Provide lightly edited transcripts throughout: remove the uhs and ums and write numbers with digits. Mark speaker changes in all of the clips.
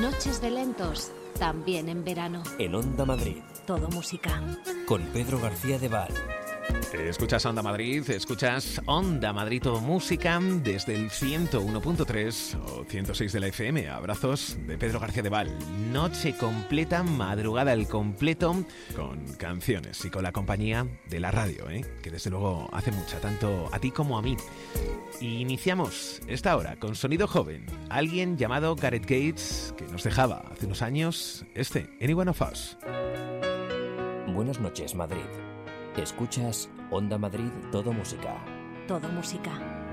Speaker 1: Noches de lentos, también en verano.
Speaker 2: En Onda Madrid.
Speaker 1: Todo música.
Speaker 2: Con Pedro García de Val.
Speaker 3: Escuchas Onda Madrid, escuchas Onda Madrid Todo Música desde el 101.3 o 106 de la FM. Abrazos de Pedro García de Val. Noche completa, madrugada al completo, con canciones y con la compañía de la radio, que desde luego hace mucha, tanto a ti como a mí. Y iniciamos esta hora con sonido joven. Alguien llamado Gareth Gates, que nos dejaba hace unos años Any One of Us.
Speaker 2: Buenas noches, Madrid. Escuchas Onda Madrid Todo Música.
Speaker 1: Todo música.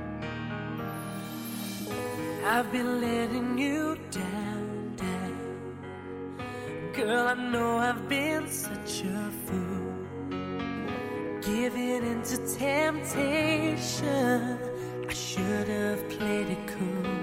Speaker 4: I've been letting you down, down. Girl, I know I've been such a fool, giving into temptation. I should have played it cool.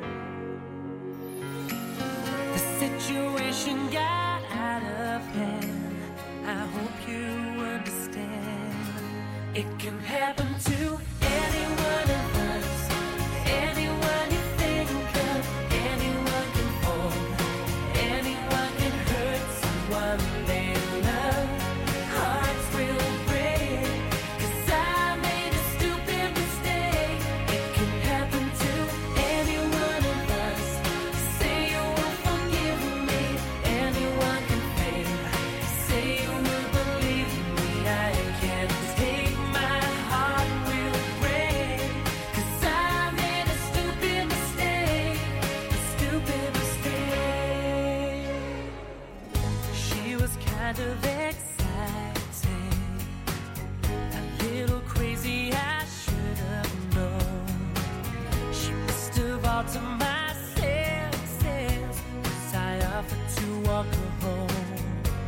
Speaker 4: The situation got out of hand. I hope you understand. It can happen to any one of us. Anyone you think of, anyone can fall. Anyone can hurt someone they love. Hearts will break, 'cause I made a stupid mistake. It can happen to any one of us. Say you won't forgive me. Anyone can fail. Say you will believe me. I can't take my heart will break, 'cause I made a stupid mistake. A stupid mistake. She was kind of exciting, a little crazy, I should have known. She must have altered my senses, 'cause I offered to walk her home.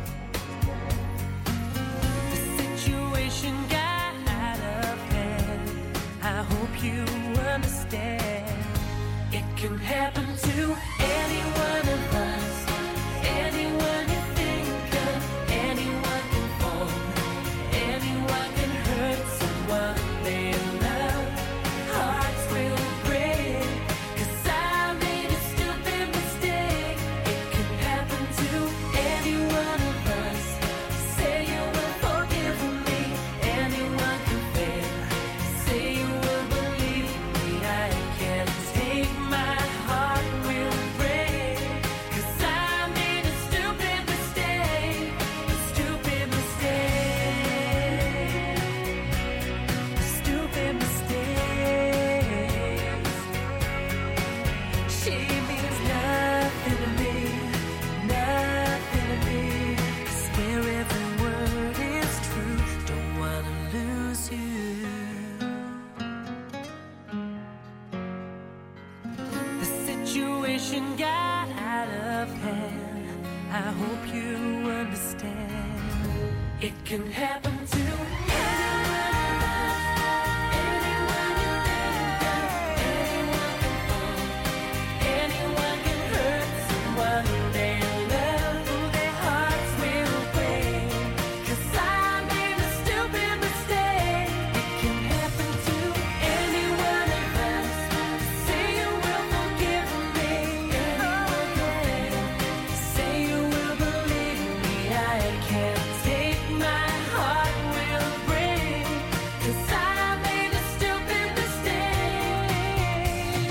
Speaker 4: The situation got out of hand. I hope you understand. It can happen to any one of us. Anyone you think of, anyone can fall. Anyone can hurt someone they love. Hearts will break, 'cause I made a stupid mistake. It can happen to any one of us. Say you will forgive me. Anyone can fail. Say you will believe me. I can't take my heart will break, 'cause I made a stupid mistake. A stupid mistake. A stupid mistake. She means nothing to me, nothing to me. Swear every word is true, don't wanna lose you. The situation got out of hand. I hope you understand. It can happen to anyone you think of. Anyone can fall. Anyone can hurt someone they love. Their hearts will break, 'cause I made a stupid mistake. It can happen to any one of us. Say you will forgive me. Anyone can fail. Say you will believe me. I can't take my heart will break, 'cause I made a stupid mistake.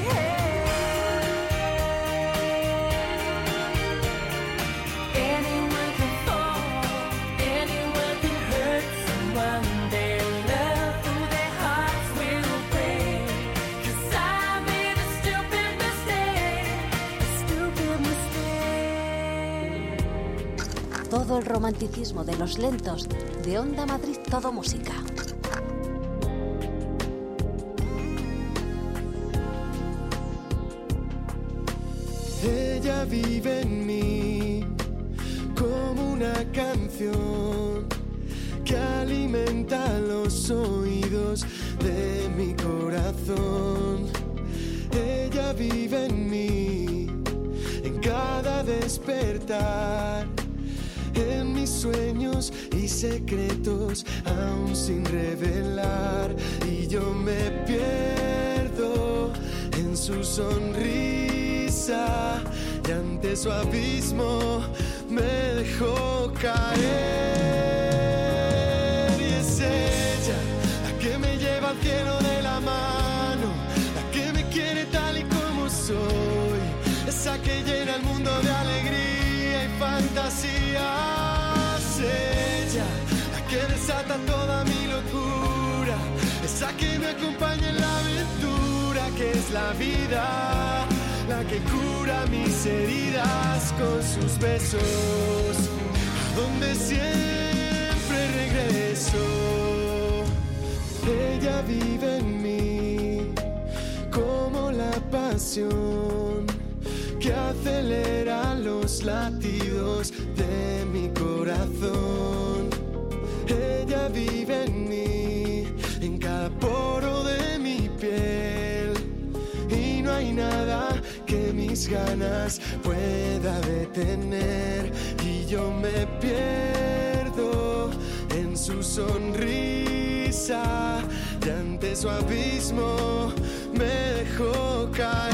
Speaker 4: Anyone can fall. Anyone can hurt someone they love. Their hearts will break, 'cause I made a stupid mistake. A stupid mistake.
Speaker 1: Todo el romanticismo de los lentos de Onda Madrid Todo Música.
Speaker 5: Ella vive en mí como una canción que alimenta los oídos de mi corazón. Ella vive en mí, en cada despertar, en mis sueños y secretos aún sin revelar. Y yo me pierdo en en su sonrisa y ante su abismo me dejó caer. Y es ella la que me lleva al cielo de la mano, la que me quiere tal y como soy, esa que llena el mundo de alegría y fantasías. Ella la que desata toda mi locura, esa que me acompaña en la aventura que es la vida, la que cura mis heridas con sus besos, a donde siempre regreso. Ella vive en mí como la pasión que acelera los latidos de mi corazón. Ella vive en mí, en cada poro de mi piel, y no hay nada que mis ganas pueda detener. Y yo me pierdo en su sonrisa y ante su abismo me dejó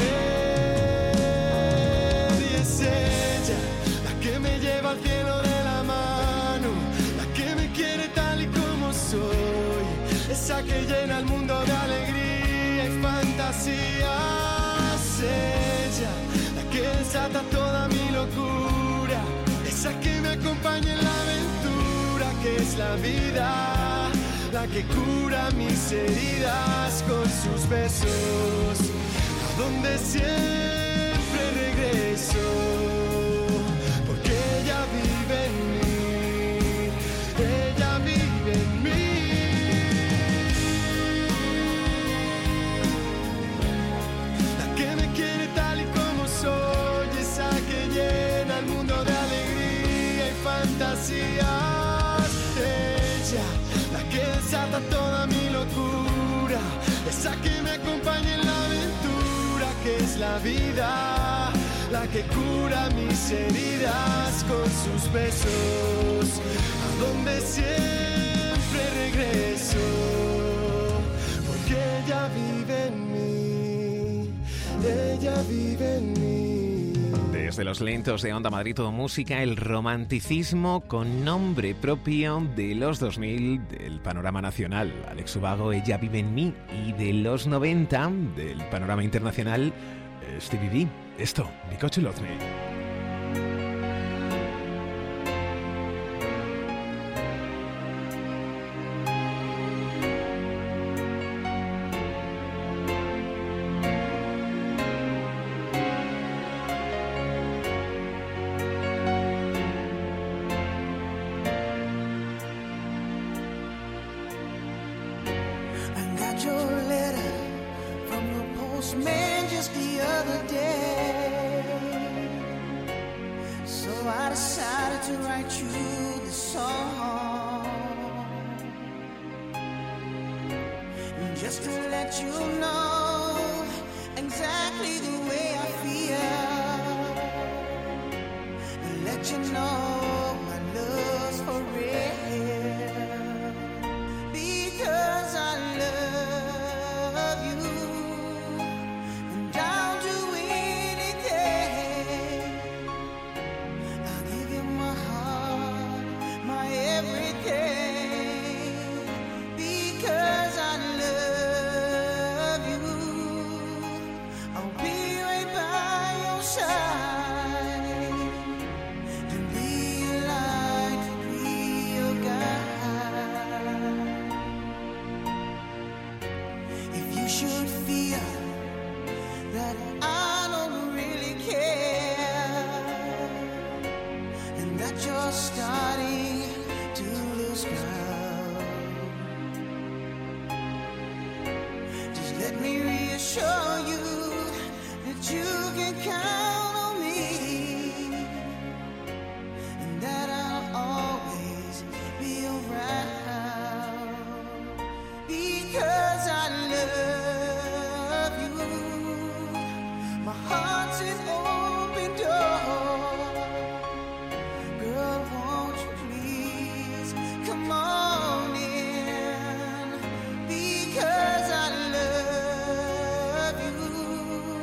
Speaker 5: caer. Y es ella la que me lleva al cielo de la mano, la que me quiere tal y como soy, esa que llena el mundo de alegría y fantasías. Ella la que desata toda mi locura, esa que me acompaña en la aventura que es la vida, la que cura mis heridas con sus besos, a donde siempre regreso, porque ella vive en mí, ella vive en mí. La que me quiere tal y como soy, esa que llena el mundo de alegría y fantasías. Ella la que desata toda mi locura, esa que me acompaña en la aventura que es la vida, la que cura mis heridas con sus besos, a donde siempre regreso, porque ella vive en mí, ella vive en mí.
Speaker 3: Desde los lentos de Onda Madrid Todo Música, el romanticismo con nombre propio de los 2000 del panorama nacional. Alex Ubago, Ella vive en mí, y de los 90 del panorama internacional, Stevie B. Esto, Because You Love Me.
Speaker 6: Because I love you.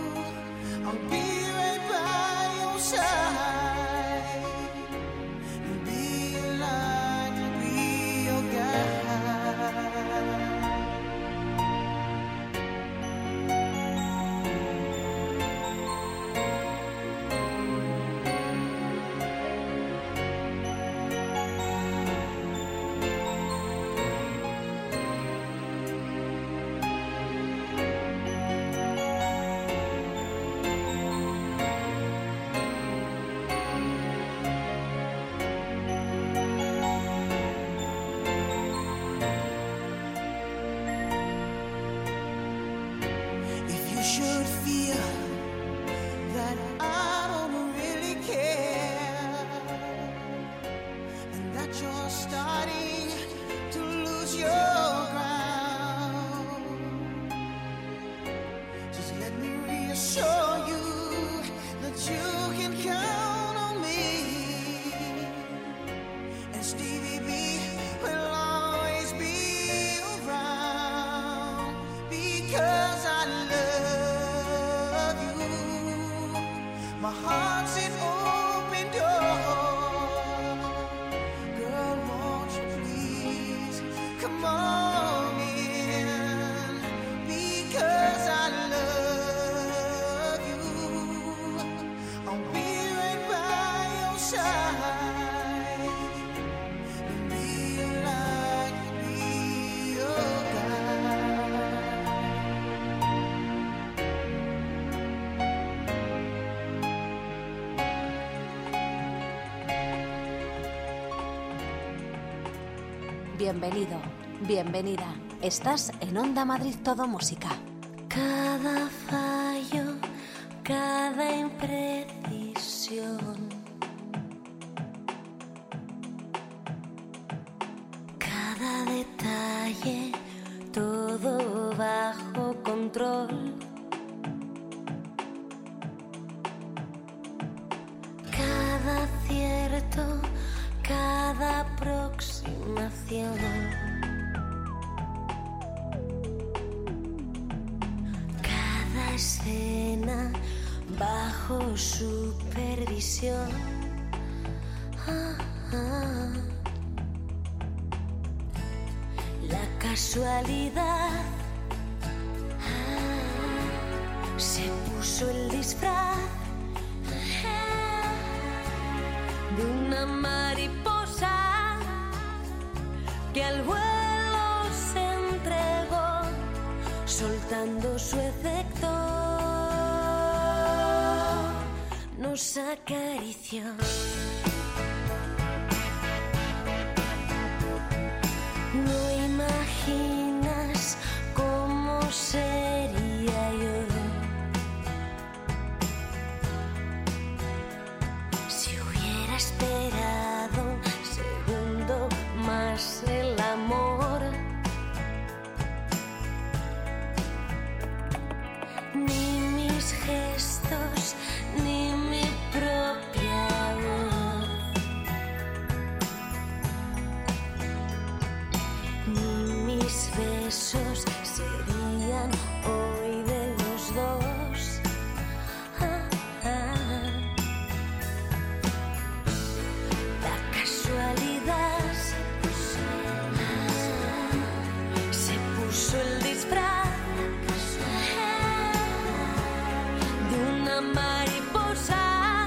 Speaker 5: you're starting to lose your ground. Just let me reassure you that you can count on me. And Stevie B will always be around because I love you. My heart's an open door. Girl, won't you please come on in because I love you. I'll be right by your side. Be your light, be your guide.
Speaker 1: Bienvenido, bienvenida. Estás en Onda Madrid Todo Música.
Speaker 6: Cada fallo, cada imprecisión, cada detalle, todo bajo control. Cada acierto, cada aproximación. Cada escena bajo supervisión. La casualidad se puso el disfraz de una mariposa que al vuelo se entregó, soltando su efecto, nos acarició. No imaginas cómo sería yo si hubiera esperado un segundo más el amor. Ni mis gestos, ni mi propia voz, ni mis besos serían hoy de los dos. La casualidad se puso el disfraz de una mariposa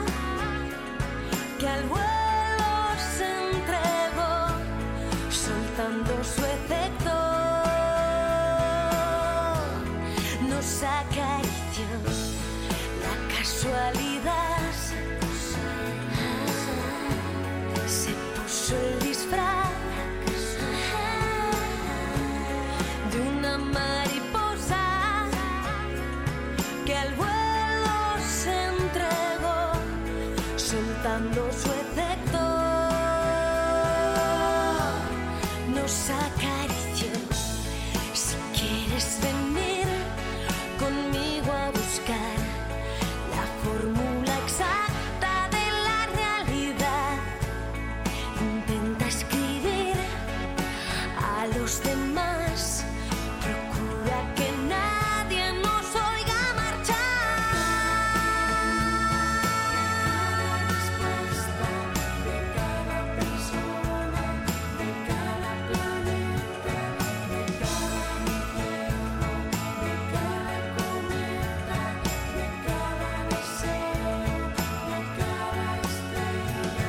Speaker 6: que al vuelo se entregó, soltando su efecto, nos acarició. La casualidad se puso el disfraz de una mariposa que al vuelo se entregó, soltando su efecto, nos acarició. Si quieres venir conmigo a buscar la fórmula exacta de la realidad, intenta escribir a los demás, procura que nadie nos oiga marchar. Respuesta de cada persona, de cada planeta, de cada infierno, de cada cometa, de cada deseo, de cada estrella.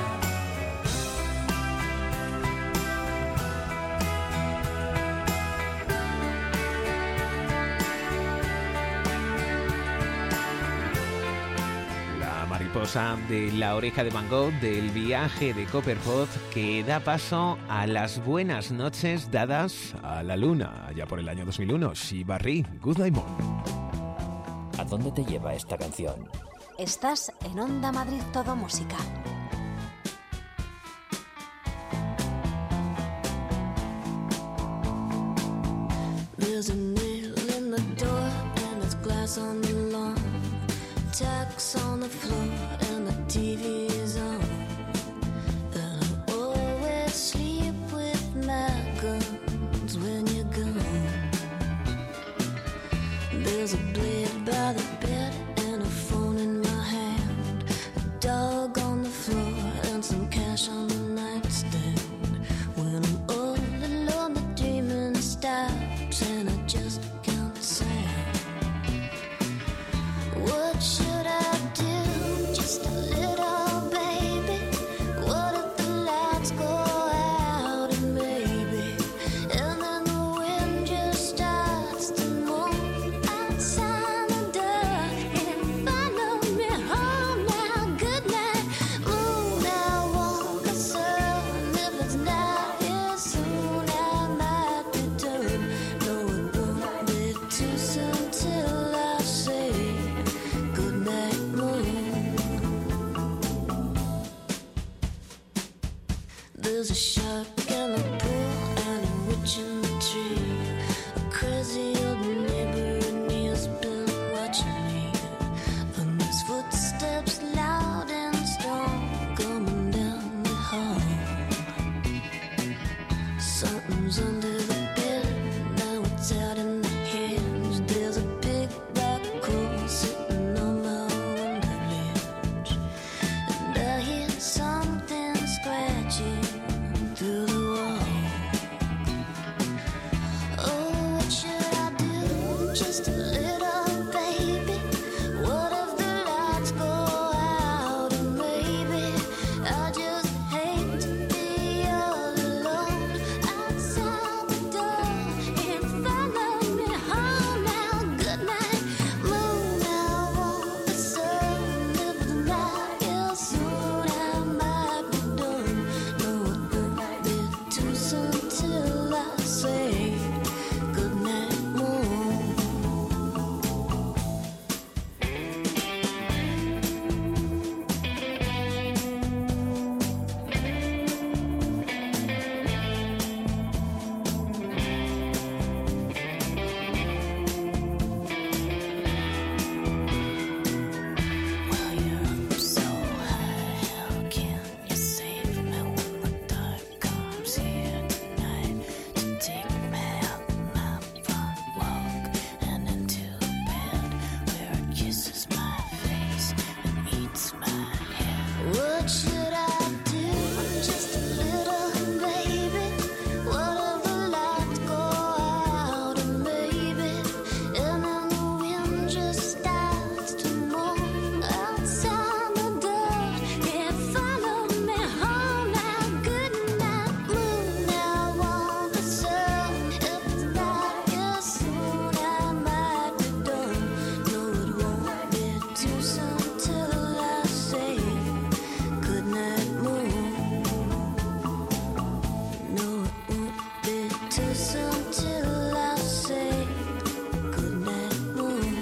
Speaker 3: La mariposa de La Oreja de Van Gogh, del Viaje de Copperpot, que da paso a las buenas noches dadas a la luna, allá por el año 2001. Shiva Ri, Good Diamond.
Speaker 2: ¿A dónde te lleva esta canción?
Speaker 1: Estás en Onda Madrid Todo Música.
Speaker 7: grass on the lawn, tacks on the floor, and the TV is on. And I always sleep with my guns when you're gone. There's a blade by the bed and a phone in my hand, a dog on the floor and some cash on the nightstand. When I'm all alone, the dreaming stops and I just can't sound. What should I do? Just a little baby. What if the lights go out and maybe, and then the wind just starts to move outside the door and follow me home now. Good night, moon. I want the sun. If it's not here soon, I might be done. No, it won't be too soon till I say good night, moon. There's a shark in the pool and a witch in the tree. A crazy old neighbor and he has been watching me. And there's footsteps loud and strong coming down the hall. Something's under the bed, now it's out in the hedge. There's a big black hole sitting on my window ledge. And I hear something scratching through the wall. Oh, what should I do? Just a little baby. What if the lights go out and maybe I just hate to be all alone outside the door and follow me home now. Good night, moon. I want the sun. If it's not here soon, I might be done. No, it won't be too soon till I say good night, moon. While you're up so high, how can you save me when the dark comes here tonight to take me out my front walk and into bed where it kisses my face and eats my head? What should I do? Just a little baby. What if the lights go out and maybe, and then the wind just starts to move outside the door and follow me home now. Good night, moon. I want the sun. If it's not here soon, I might be done. No, it won't be too soon till I say good night, moon. No, it won't be too soon till I say good night, moon.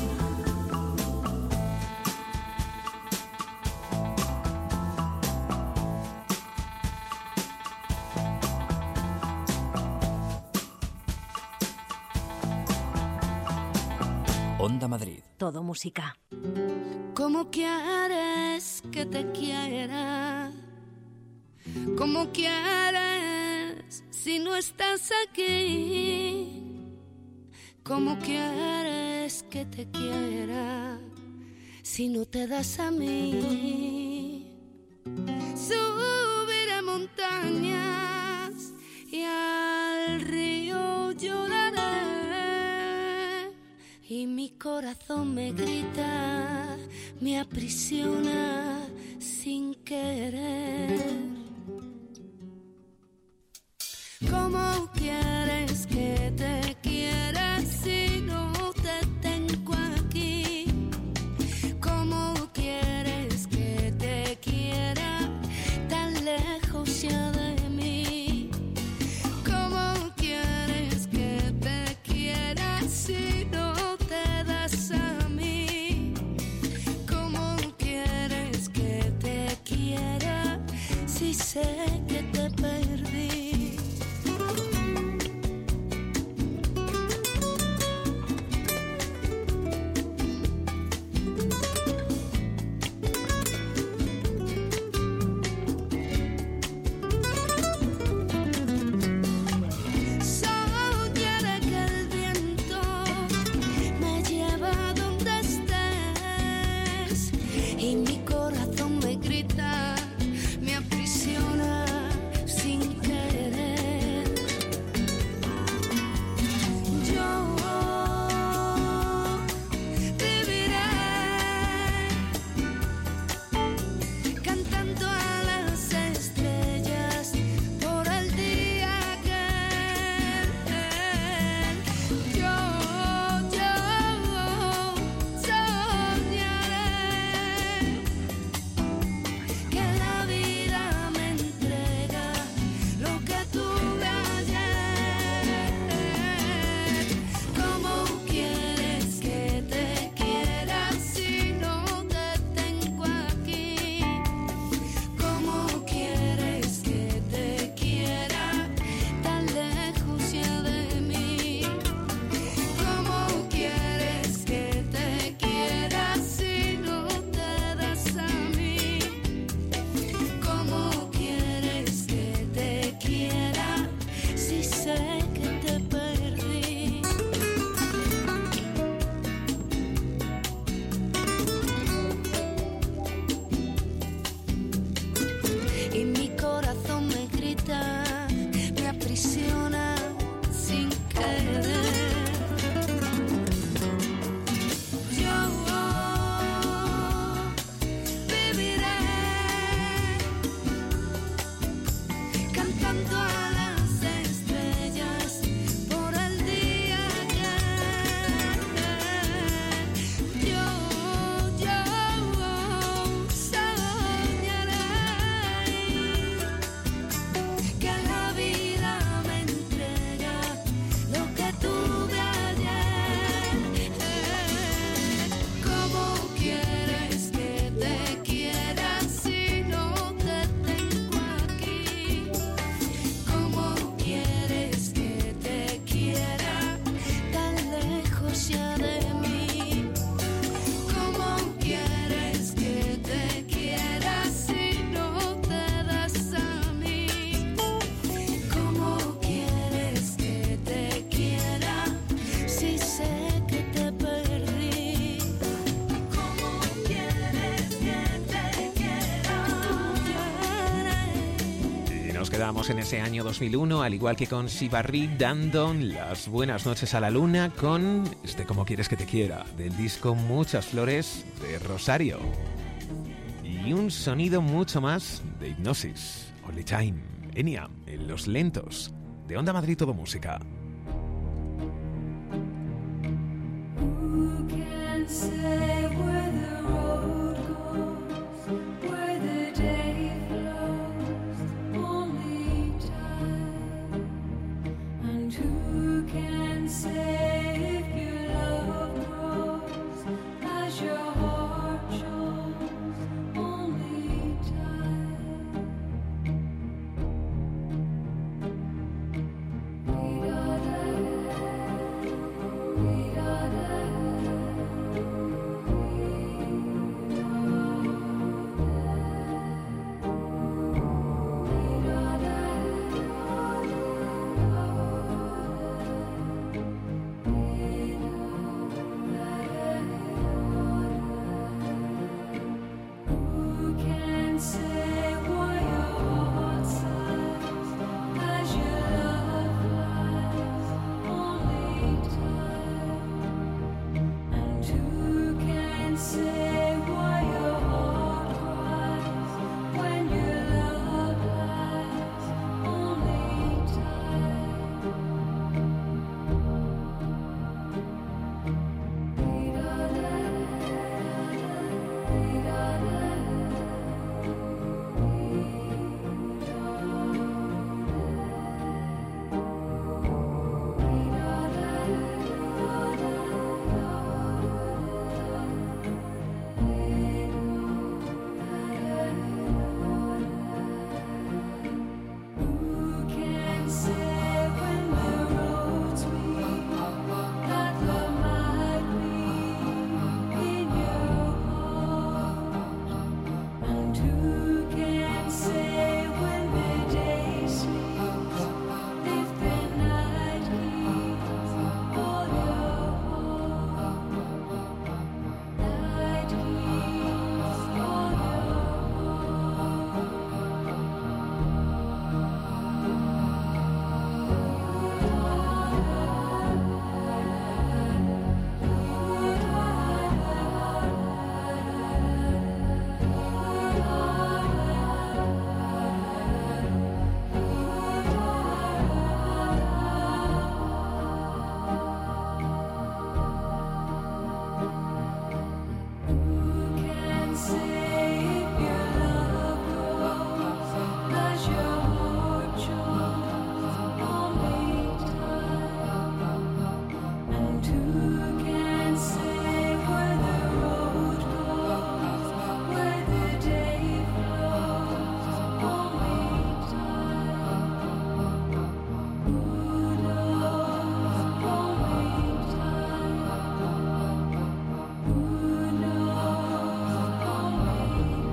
Speaker 2: Onda Madrid.
Speaker 1: Todo música.
Speaker 7: ¿Cómo quieres que te quiera? ¿Cómo quieres si no estás aquí? ¿Cómo quieres que te quiera si no te das a mí? Subiré montañas y al río lloraré, y mi corazón me grita, me aprisiona sin querer. ¿Cómo quieres que te quiera si no te tengo aquí? ¿Cómo quieres que te quiera tan lejos ya de mí? ¿Cómo quieres que te quiera si no te das a mí? ¿Cómo quieres que te quiera si sé que te perdí?
Speaker 3: nos quedamos en ese año 2001, al igual que con Sibarri, dando las buenas noches a la luna con este Como quieres que te quiera, del disco Muchas Flores de Rosario. Y un sonido mucho más de Hipnosis, Only Time, Enya, en Los Lentos, de Onda Madrid Todo Música.
Speaker 6: Who can say where the road goes, where the day flows, only time? And who can say if your love grows as your heart shows, only time? Who can say why your heart sighs as your love flies? Only time. And who can say why your heart cries when your love lies? Only Who can say when the roads meet that love might be in your heart? And who can say when the day sleeps if the night keeps all your heart? Night keeps all your Who can say if your love grows as your heart shows? Only time. And who can say where the road goes, where the day flows? Only time. Who knows? Only time. Who knows? Only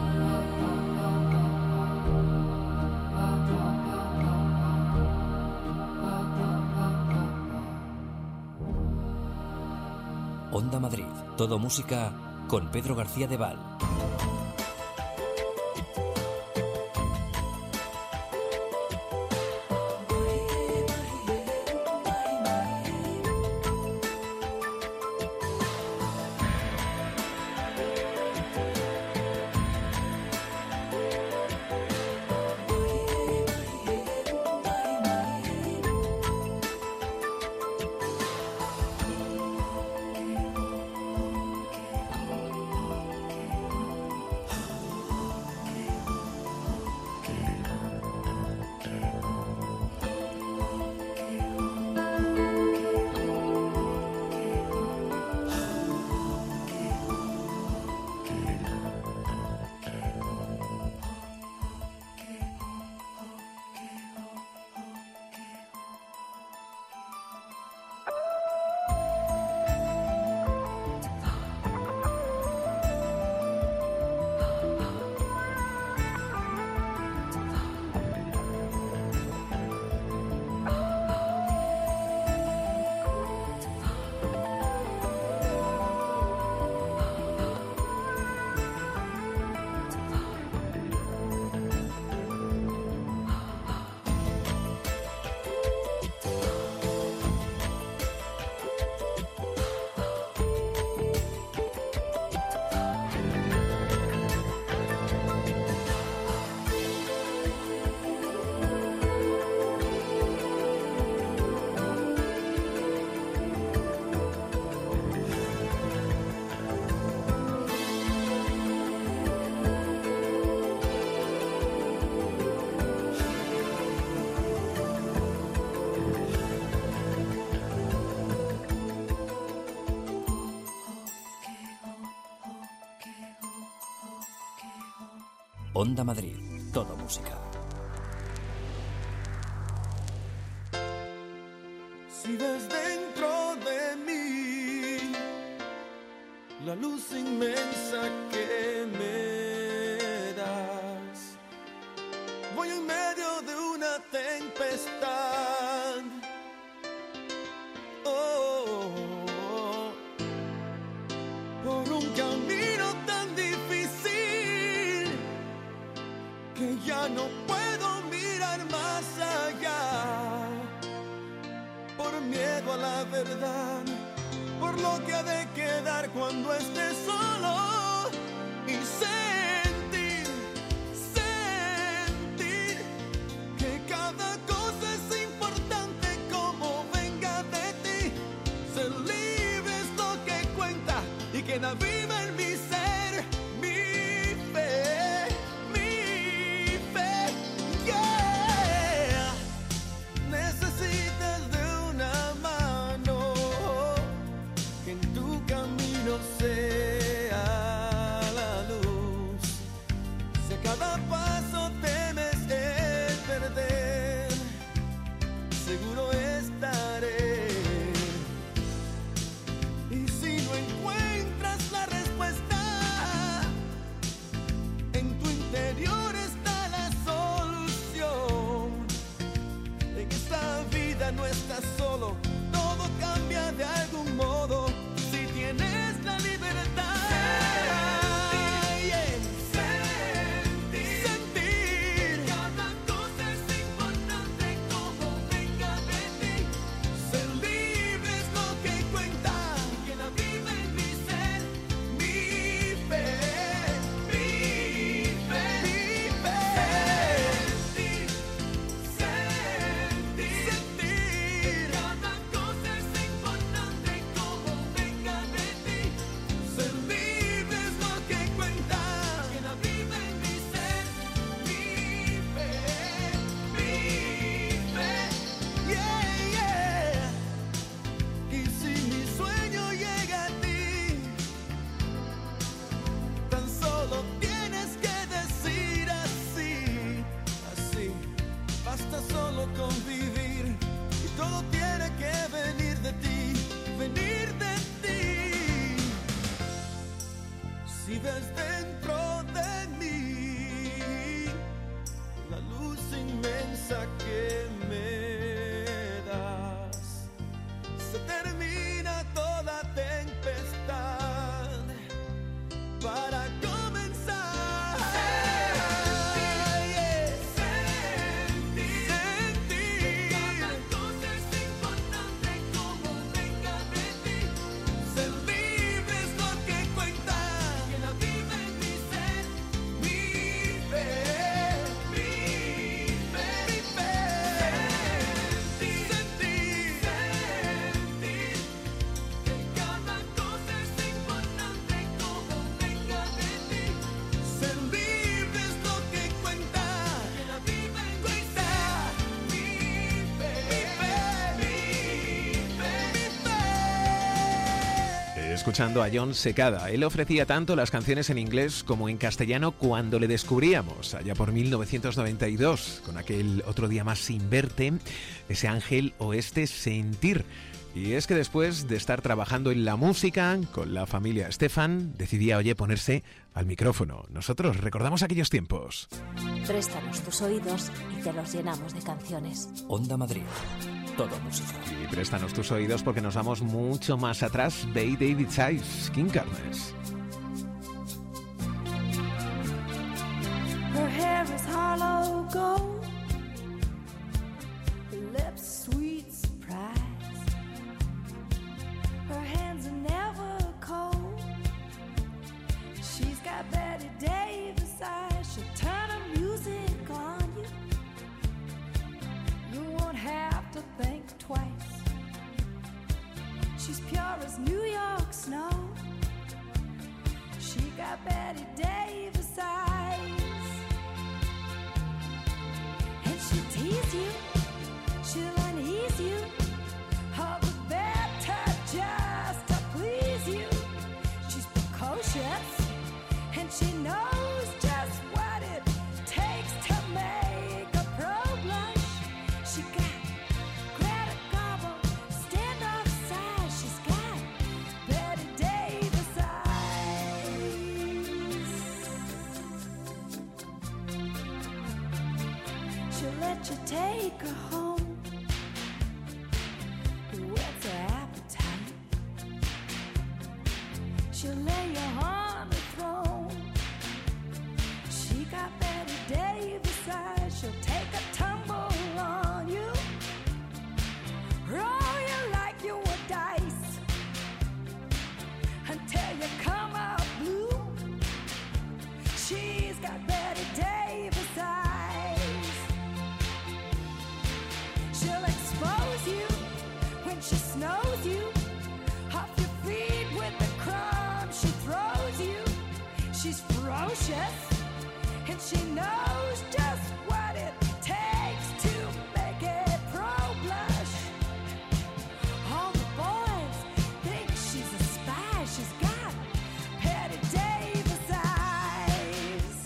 Speaker 2: Onda Madrid, todo música con Pedro García de Val. Onda Madrid, todo música.
Speaker 5: Si ves dentro de mí la luz inmensa que me das, voy en medio de una tempestad. Por un camino tan difícil que ya no puedo mirar más allá. Por miedo a la verdad, por lo que ha de quedar cuando esté solo y sentir que cada cosa es importante como venga de ti. Ser libre es lo que cuenta y que la viva en mi ser, mi fe, yeah. Necesitas de una mano que en tu camino sea la luz. Si a cada paso temes el perder, seguro estaré. Y si no encuentras la respuesta, en tu interior está la solución. En esta vida no estás solo, todo cambia de algún modo si tienes la libertad. Sentir cada cosa es importante como venga de ti. Ser libre es lo que cuenta, que la viva en mi ser, mi fe, mi fe. Sentir cada cosa es importante como venga de ti. Ser libre es lo que cuenta, que la viva en mi ser, mi fe, yeah. Y si mi sueño llega a ti, tan solo tienes que decir así, basta solo convivir y todo tiene que venir de ti. Si ves dentro de mí la luz inmensa que me das, se termina toda tempestad para comenzar. Sentir cada cosa es importante como venga de ti. Ser libre es lo que cuenta, que la viva en mi ser, mi fe, mi fe. Sentir que cada cosa es importante como venga de ti. Ser libre es lo que cuenta, que la viva en mi ser, mi fe.
Speaker 3: Escuchando a Jon Secada. Él ofrecía tanto las canciones en inglés como en castellano cuando le descubríamos, allá por 1992, con aquel Otro día más sin verte, ese Ángel Oeste Sentir. Y es que después de estar trabajando en la música con la familia Estefan, decidía, ponerse al micrófono. Nosotros recordamos aquellos tiempos.
Speaker 1: Préstanos tus oídos y te los llenamos de canciones.
Speaker 2: Onda Madrid, todo música.
Speaker 3: Y préstanos tus oídos porque nos vamos mucho más atrás. Bay David Size, King Carnes.
Speaker 6: Her hair is hollow gold, her lips sweet surprise. Her hands are never cold. She's got Betty Davis eyes. She'll turn her music on you. You won't have to think twice. She's pure as New York snow. She got Betty Davis eyes. And she'll tease you, she'll unease you, all the better just to please you. She's precocious, and she knows just what it She'll let you take her home. Whet's her appetite? She'll lay you on the throne. She got Betty Davis eyes. She'll take a tumble on you, roll you like you were dice until you come out blue. She's got Betty Davis eyes. She'll expose you when she snows you off your feet with the crumbs she throws you. She's ferocious and she knows just what it takes to make it pro-blush. All the boys think she's a spy. She's got Betty Davis eyes.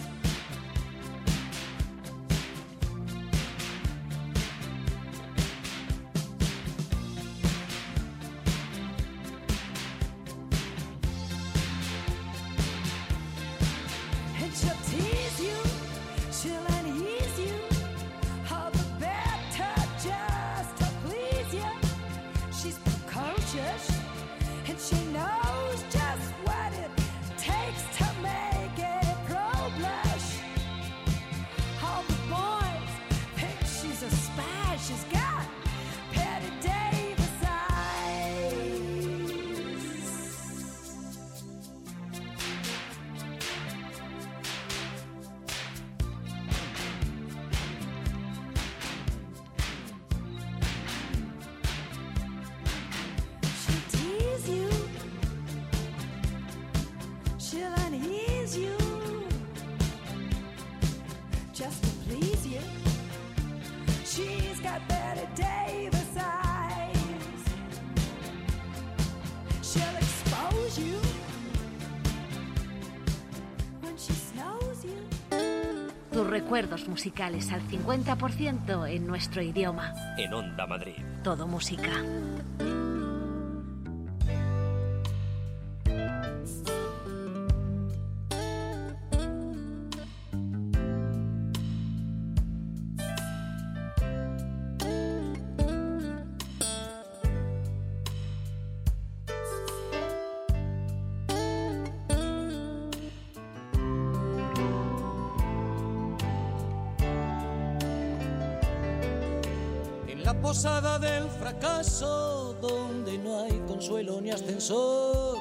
Speaker 6: And she'll tease you, she'll unease you, all the better just to please you. She's precocious, and she knows just what it takes to make it pro-blush. All the boys think she's a spy. She's got Betty Davis eyes. She'll tease you, she'll unease you, just to please you. She's got Betty Davis eyes. She'll expose you when she snows you.
Speaker 1: Tus recuerdos musicales al 50% en nuestro idioma.
Speaker 2: En Onda Madrid.
Speaker 1: Todo música.
Speaker 8: En la posada del fracaso, donde no hay consuelo ni ascensor,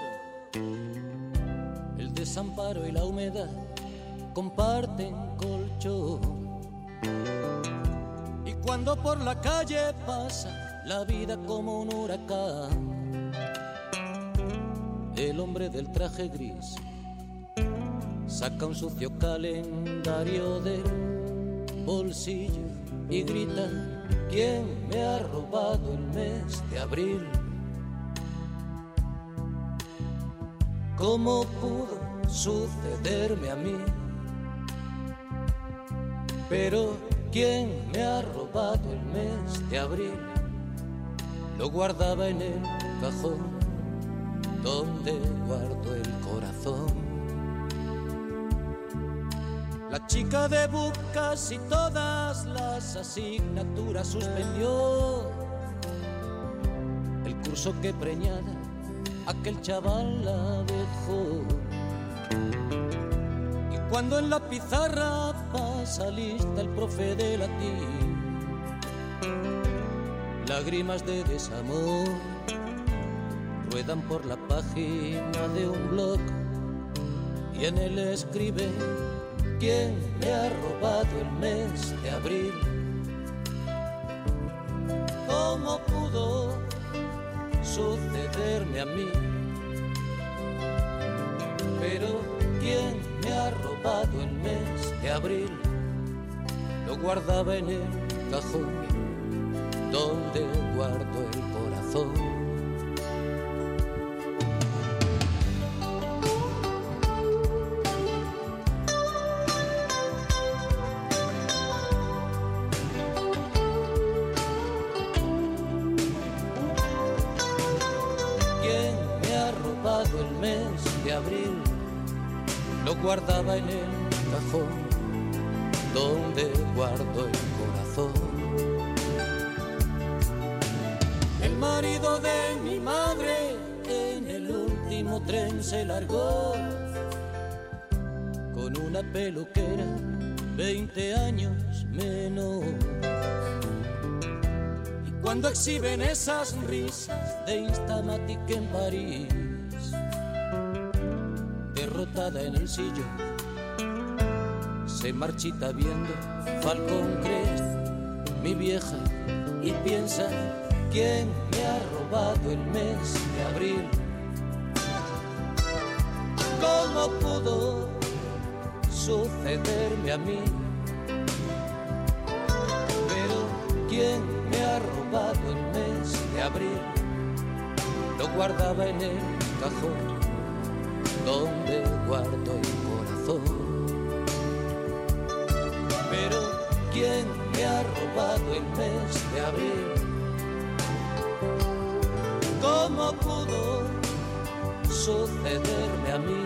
Speaker 8: el desamparo y la humedad comparten colchón. Y cuando por la calle pasa la vida como un huracán, el hombre del traje gris saca un sucio calendario del bolsillo y grita: ¿quién me ha robado el mes de abril? ¿Cómo pudo sucederme a mí? Pero ¿quién me ha robado el mes de abril? Lo guardaba en el cajón donde guardo el corazón. La chica de BUP casi todas las asignaturas suspendió. El curso que preñada aquel chaval la dejó. Y cuando en la pizarra pasa lista el profe de latín, lágrimas de desamor ruedan por la página de un blog y en él escribe: ¿quién me ha robado el mes de abril? ¿Cómo pudo sucederme a mí? Pero ¿quién me ha robado el mes de abril? Lo guardaba en el cajón donde guardo el corazón. Lo guardaba en el cajón donde guardo el corazón. hijo de mi madre en el último tren se largó con una peluquera 20 años menos. Y cuando exhiben esas risas de Instamatic en París, derrotada en el sillón, se marchita viendo Falcon Crest, mi vieja, y piensa: ¿quién me ha robado el mes de abril? ¿Cómo pudo sucederme a mí? Pero ¿quién me ha robado el mes de abril? Lo guardaba en el cajón donde guardo el corazón. Pero ¿quién me ha robado el mes de abril? ¿Cómo pudo sucederme a mí?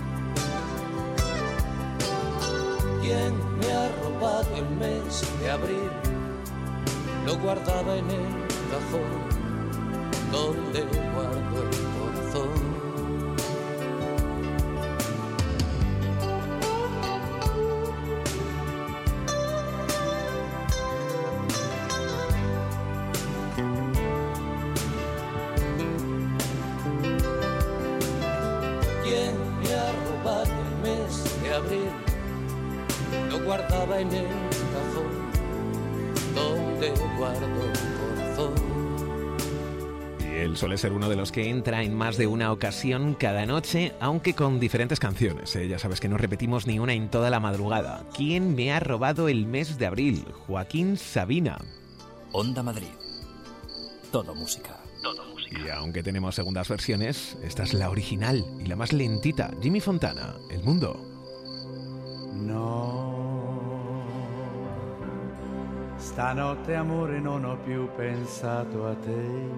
Speaker 8: ¿Quién me ha robado el mes de abril? Lo guardaba en el cajón donde guardo el corazón. Guardaba en el cajón donde guardo el corazón.
Speaker 3: Y él suele ser uno de los que entra en más de una ocasión cada noche, aunque con diferentes canciones. Ya sabes que no repetimos ni una en toda la madrugada. ¿Quién me ha robado el mes de abril? Joaquín Sabina.
Speaker 2: Onda Madrid. Todo música. Todo música.
Speaker 3: Y aunque tenemos segundas versiones, esta es la original y la más lentita. Jimmy Fontana, El Mundo.
Speaker 9: No, stanotte amore non ho più pensato a te.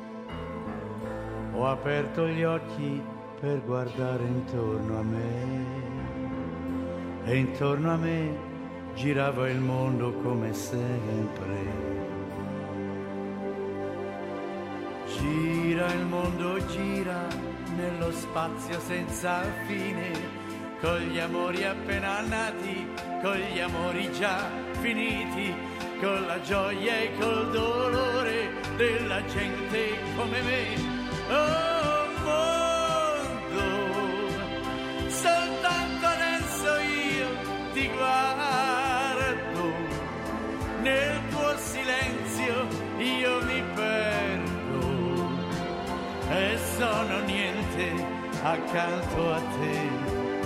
Speaker 9: Ho aperto gli occhi per guardare intorno a me e intorno a me girava il mondo come sempre. Gira il mondo, gira nello spazio senza fine, con gli amori appena nati, con gli amori già finiti, con la gioia e col dolore della gente come me. Oh mondo, soltanto adesso io ti guardo, nel tuo silenzio io mi perdo e sono niente accanto a te.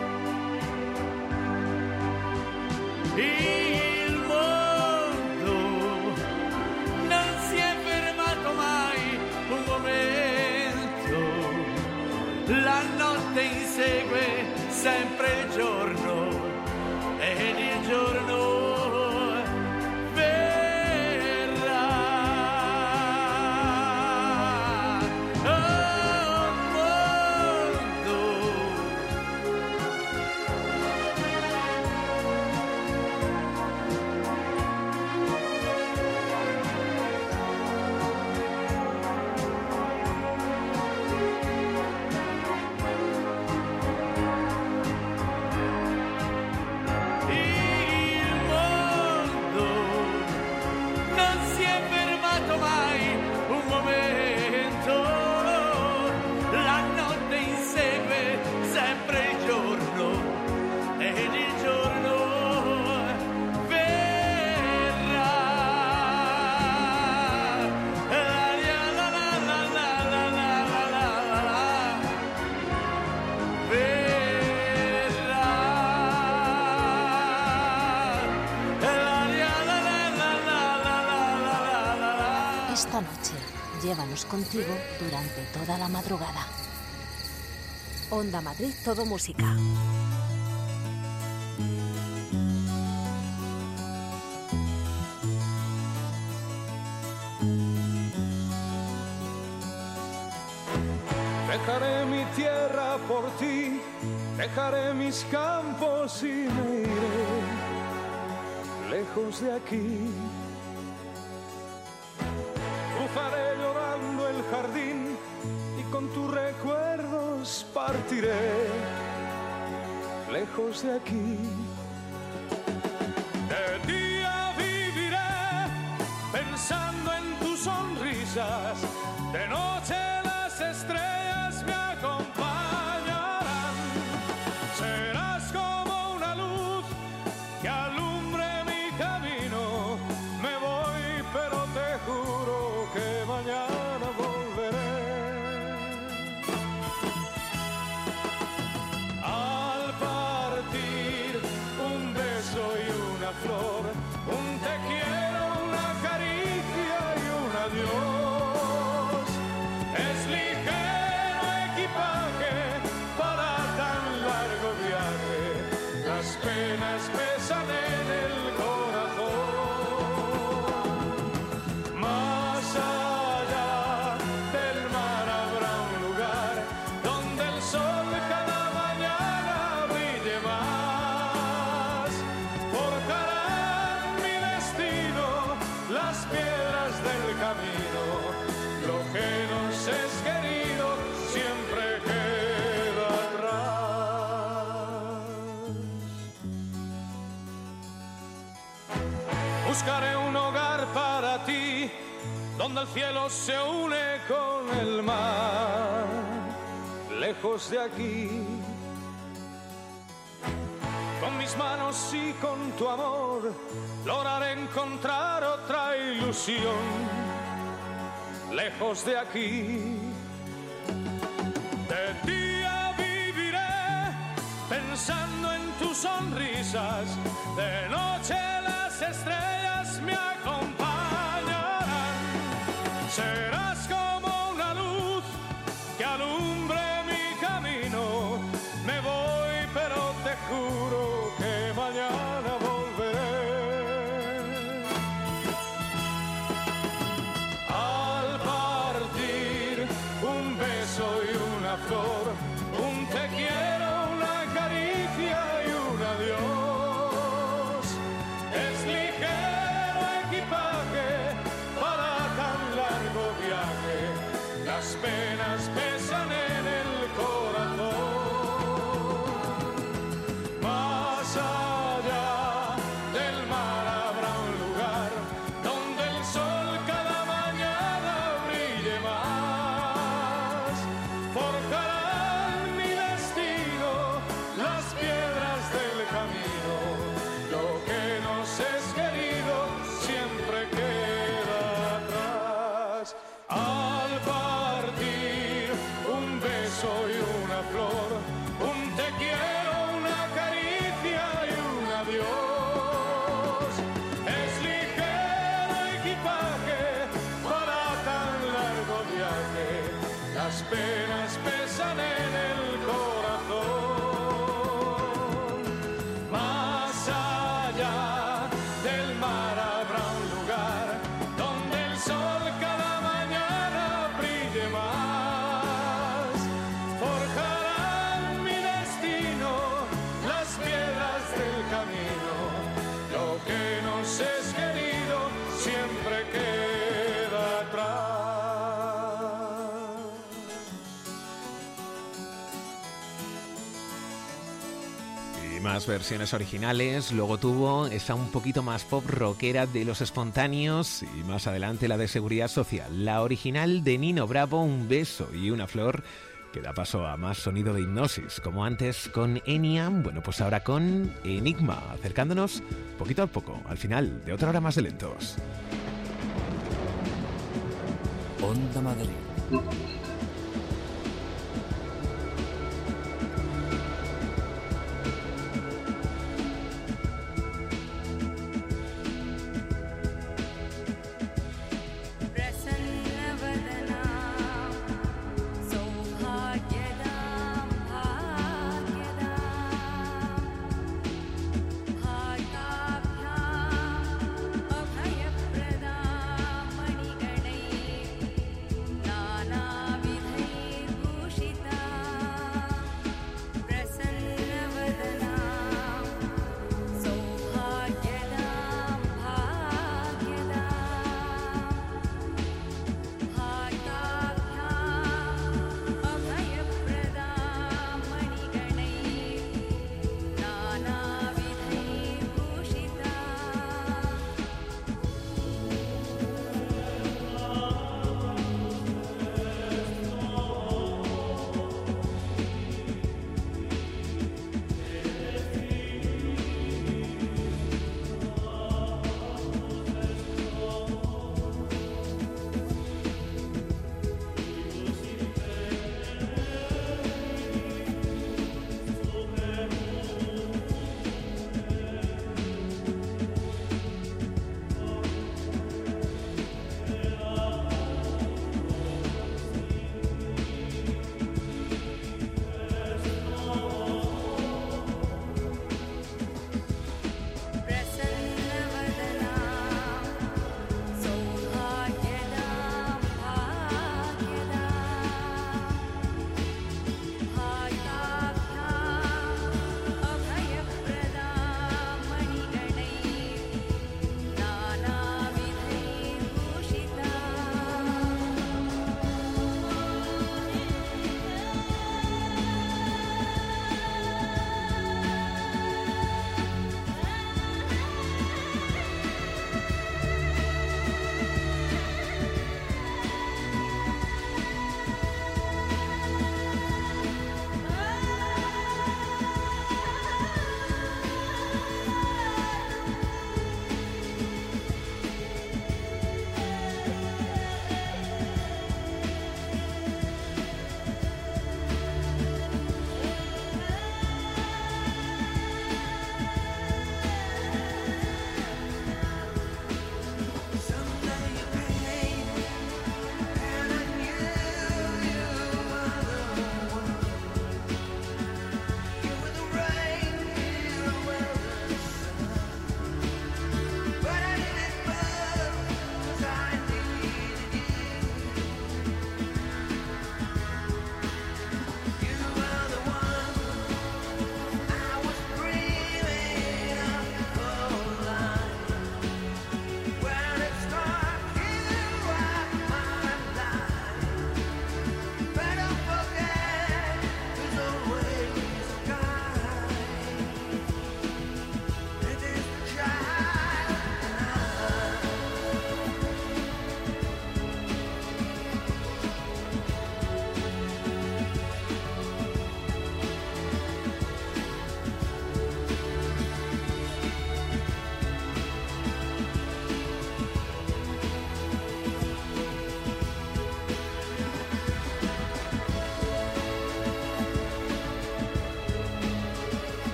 Speaker 9: Il mondo non si è fermato mai un momento, la notte insegue sempre il giorno ed il giorno
Speaker 1: Esta noche, llévanos contigo durante toda la madrugada. Onda Madrid, todo música.
Speaker 5: Dejaré mi tierra por ti, dejaré mis campos y me iré lejos de aquí. Cruzaré llorando el jardín lejos partiré, lejos de aquí. De día viviré pensando en tus sonrisas, de noche las estrellas me acompañarán. Serás como una luz que alumbre mi camino. Me voy, pero te juro que mañana volveré. Al partir, un beso y una flor, un te quiero, una caricia y un adiós. Es ligero equipaje para tan largo viaje, las penas pesan en el corazón. Más allá del mar habrá un lugar donde el sol cada mañana brille más. Forjarán mi destino las piedras del camino. Lo que nos es querido siempre queda atrás. Buscaré un hogar para ti, donde el cielo se une con el mar, lejos de aquí. Con mis manos y con tu amor lograré encontrar otra ilusión, lejos de aquí. De día viviré pensando en tus sonrisas, de noche las estrellas me acompañarán. Serás como una luz que alumbre mi camino. Me voy, pero te juro que mañana volveré. Al partir, un beso y una flor, un te quiero, una caricia y un adiós. Es ligero equipaje para tan largo viaje, las penas pesan en el corazón. Más allá del mar habrá un lugar donde el sol cada mañana brille más. Forjarán mi destino las piedras del camino. Lo que nos es querido siempre queda atrás. Al partir, un beso y una flor, un te quiero, una caricia y un adiós. Es ligero equipaje para tan largo viaje, las penas pesan en el corazón. Más allá del mar habrá un lugar donde el sol cada mañana brille más. Forjarán mi destino las piedras del camino. Lo que nos es querido siempre queda atrás.
Speaker 3: Y más versiones originales. Luego tuvo esa un poquito más pop rockera de Los Espontáneos y más adelante la de Seguridad Social. La original de Nino Bravo, Un beso y una flor, que da paso a más sonido de Hipnosis, como antes con Enya. Bueno, pues ahora con Enigma, acercándonos poquito a poco al final de otra hora más de lentos.
Speaker 2: Onda Madrid.
Speaker 6: Nana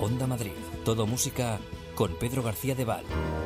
Speaker 2: Onda Madrid. Todo música con Pedro García de Val.